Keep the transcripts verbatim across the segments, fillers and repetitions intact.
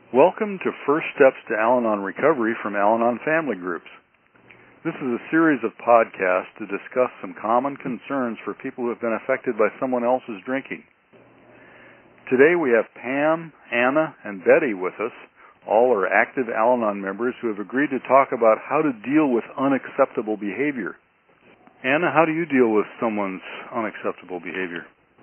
Welcome to First Steps to Al-Anon Recovery from Al-Anon Family Groups. This is a series of podcasts to discuss some common concerns for people who have been affected by someone else's drinking. Today we have Pam, Anna, and Betty with us. All are active Al-Anon members who have agreed to talk about how to deal with unacceptable behavior. Anna, how do you deal with someone's unacceptable behavior?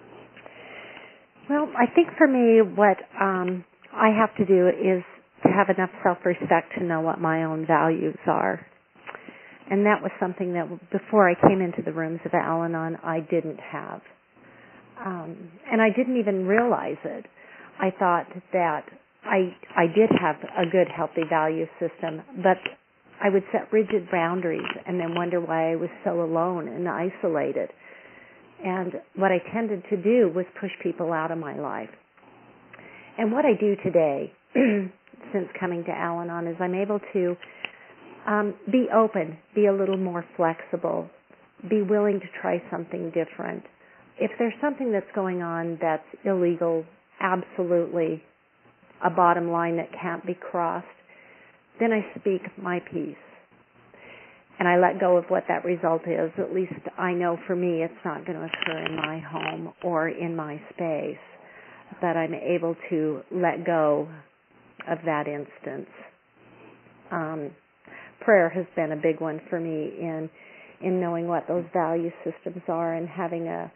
Well, I think for me what um, I have to do is to have enough self-respect to know what my own values are. And that was something that before I came into the rooms of Al-Anon, I didn't have. Um, and I didn't even realize it. I thought that I, I did have a good, healthy value system, but I would set rigid boundaries and then wonder why I was so alone and isolated. And what I tended to do was push people out of my life. And what I do today, since coming to Al-Anon, is I'm able to um, be open, be a little more flexible, be willing to try something different. If there's something that's going on that's illegal, absolutely a bottom line that can't be crossed, then I speak my piece. And I let go of what that result is. At least I know for me it's not going to occur in my home or in my space. But I'm able to let go of that instance. Um, prayer has been a big one for me in in knowing what those value systems are and having a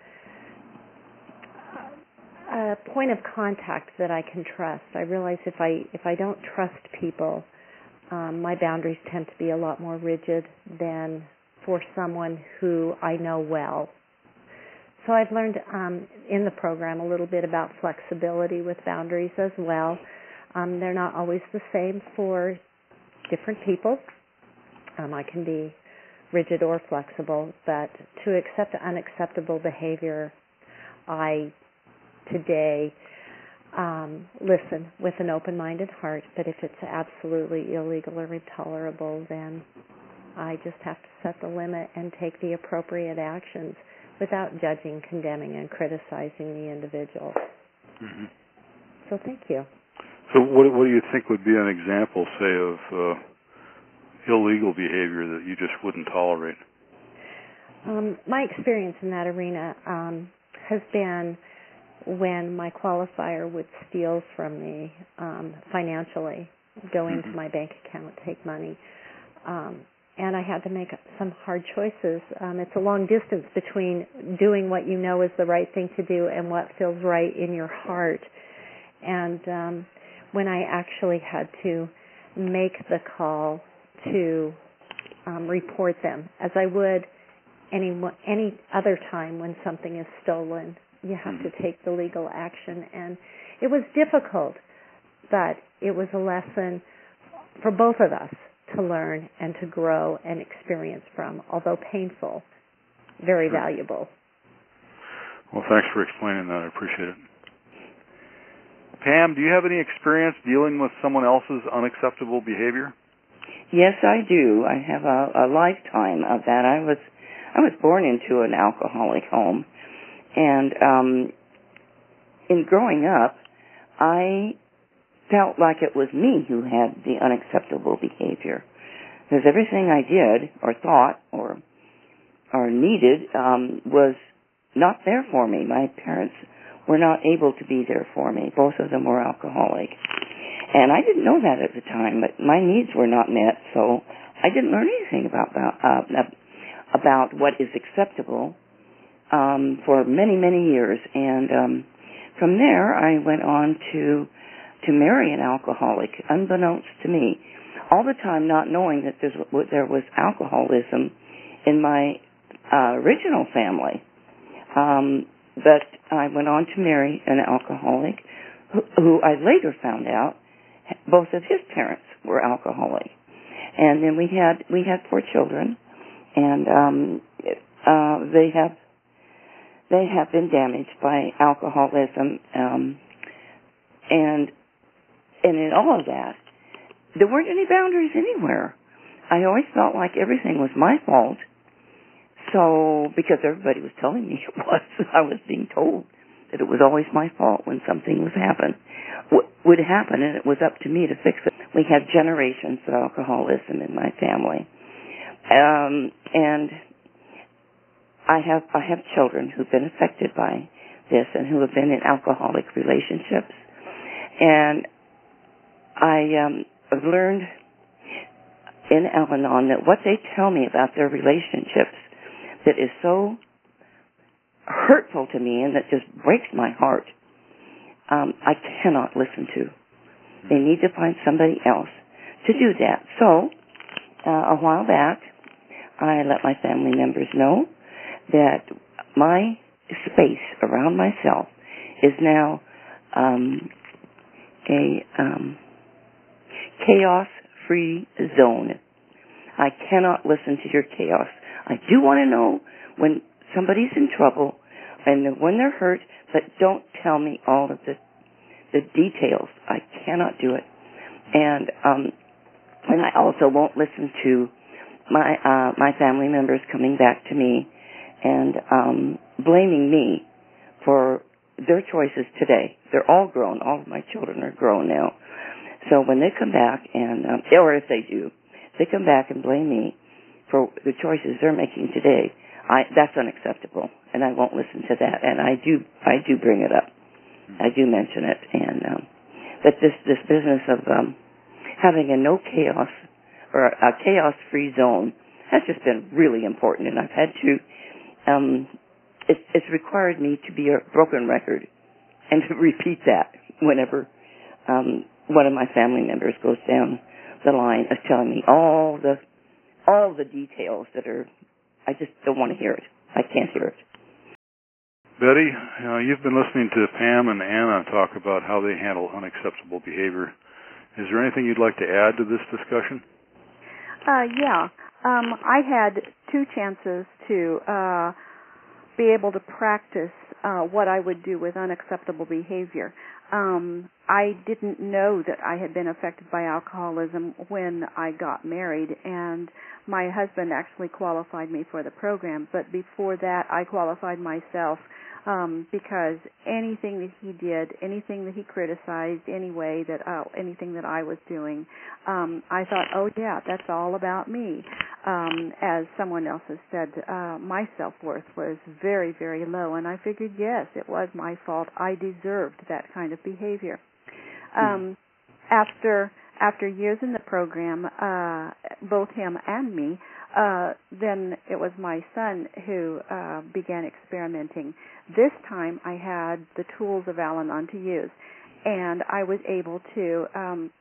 a point of contact that I can trust. I realize if I if I don't trust people, um, my boundaries tend to be a lot more rigid than for someone who I know well. So I've learned um, in the program a little bit about flexibility with boundaries as well. Um, they're not always the same for different people. Um, I can be rigid or flexible, but to accept unacceptable behavior, I today um, listen with an open-minded heart, but if it's absolutely illegal or intolerable, then I just have to set the limit and take the appropriate actions without judging, condemning, and criticizing the individual. Mm-hmm. So thank you. So what, what do you think would be an example, say, of uh, illegal behavior that you just wouldn't tolerate? Um, my experience in that arena um, has been when my qualifier would steal from me um, financially, go into mm-hmm. my bank account, take money. Um, And I had to make some hard choices. Um, it's a long distance between doing what you know is the right thing to do and what feels right in your heart. And um, when I actually had to make the call to um, report them, as I would any any other time when something is stolen, you have to take the legal action. And it was difficult, but it was a lesson for both of us to learn and to grow and experience from, although painful, very sure. valuable. Well, thanks for explaining that. I appreciate it. Pam, do you have any experience dealing with someone else's unacceptable behavior? Yes, I do. I have a, a lifetime of that. I was I was born into an alcoholic home, and um, in growing up, I felt like it was me who had the unacceptable behavior, because everything I did or thought or or needed um, was not there for me. My parents were not able to be there for me. Both of them were alcoholic, and I didn't know that at the time. But my needs were not met, so I didn't learn anything about uh, about what is acceptable um, for many many years. And um, from there, I went on to. to marry an alcoholic, unbeknownst to me, all the time not knowing that there was alcoholism in my uh, original family. Um, but I went on to marry an alcoholic who, who I later found out both of his parents were alcoholic. And then we had we had four children, and um, uh, they have they have been damaged by alcoholism, um, and And in all of that, there weren't any boundaries anywhere. I always felt like everything was my fault. So, because everybody was telling me it was, I was being told that it was always my fault when something was happen, w- would happen, and it was up to me to fix it. We had generations of alcoholism in my family, um, and I have I have children who've been affected by this and who have been in alcoholic relationships, and I um, have learned in Al-Anon that what they tell me about their relationships that is so hurtful to me and that just breaks my heart, um, I cannot listen to. They need to find somebody else to do that. So, uh, a while back, I let my family members know that my space around myself is now um, a um, chaos-free zone. I cannot listen to your chaos. I do want to know when somebody's in trouble and when they're hurt, but don't tell me all of the the details. I cannot do it. And um, and I also won't listen to my uh, my family members coming back to me and um, blaming me for their choices today. They're all grown. All of my children are grown now. So when they come back and, um, or if they do, they come back and blame me for the choices they're making today, I, that's unacceptable, and I won't listen to that. And I do, I do bring it up. I do mention it, and um, that this this business of um, having a no chaos or a chaos-free zone has just been really important, and I've had to. Um, it, it's required me to be a broken record and to repeat that whenever um, one of my family members goes down the line of telling me all the all the details that are. I just don't want to hear it. I can't hear it. Betty, uh, you've been listening to Pam and Anna talk about how they handle unacceptable behavior. Is there anything you'd like to add to this discussion? Uh, yeah. Um, I had two chances to uh, be able to practice uh, what I would do with unacceptable behavior. Um, I didn't know that I had been affected by alcoholism when I got married, and my husband actually qualified me for the program, but before that I qualified myself um, because anything that he did, anything that he criticized, any way that uh, anything that I was doing, um, I thought, oh yeah, that's all about me. Um, as someone else has said, uh, my self-worth was very, very low, and I figured, yes, it was my fault. I deserved that kind of behavior. Um, after after years in the program, uh, both him and me, uh, then it was my son who uh, began experimenting. This time I had the tools of Al-Anon to use, and I was able to um,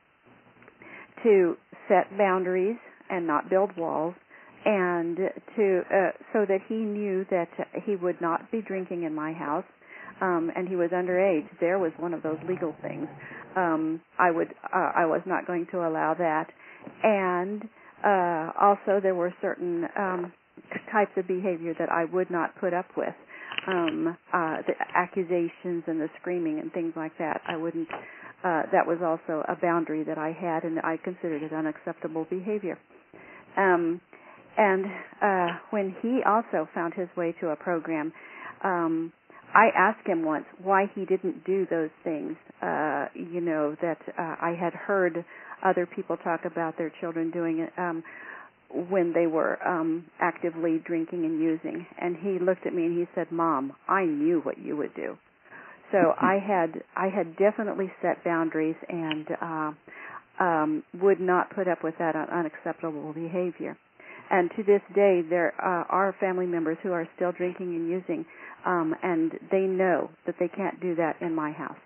to set boundaries and not build walls, and to uh, so that he knew that he would not be drinking in my house. Um, and he was underage. There was one of those legal things. Um, I would, uh, I was not going to allow that. And uh, also, there were certain um, types of behavior that I would not put up with. Um, uh, the accusations and the screaming and things like that. I wouldn't. Uh, that was also a boundary that I had, and I considered it unacceptable behavior. Um, and uh, when he also found his way to a program. Um, I asked him once why he didn't do those things, uh, you know, that uh, I had heard other people talk about their children doing it um, when they were um, actively drinking and using. And he looked at me and he said, "Mom, I knew what you would do." So I had I had definitely set boundaries and uh, um, would not put up with that unacceptable behavior. And to this day, there uh, are family members who are still drinking and using, um, and they know that they can't do that in my house.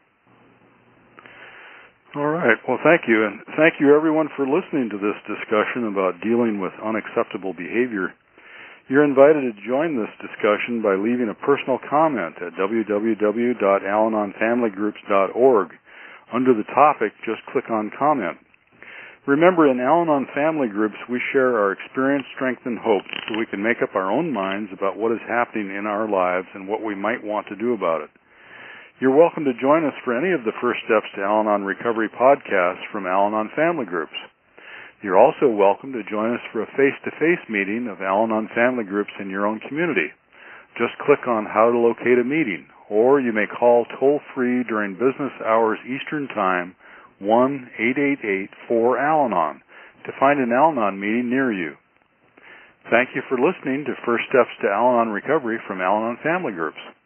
All right. Well, thank you. And thank you, everyone, for listening to this discussion about dealing with unacceptable behavior. You're invited to join this discussion by leaving a personal comment at w w w dot al anon family groups dot org. Under the topic, just click on Comment. Remember, in Al-Anon family groups, we share our experience, strength, and hope so we can make up our own minds about what is happening in our lives and what we might want to do about it. You're welcome to join us for any of the First Steps to Al-Anon Recovery podcasts from Al-Anon family groups. You're also welcome to join us for a face-to-face meeting of Al-Anon family groups in your own community. Just click on How to Locate a Meeting or you may call toll-free during business hours Eastern Time, one eight eight eight four Al-Anon, to find an Al-Anon meeting near you. Thank you for listening to First Steps to Al-Anon Recovery from Al-Anon Family Groups.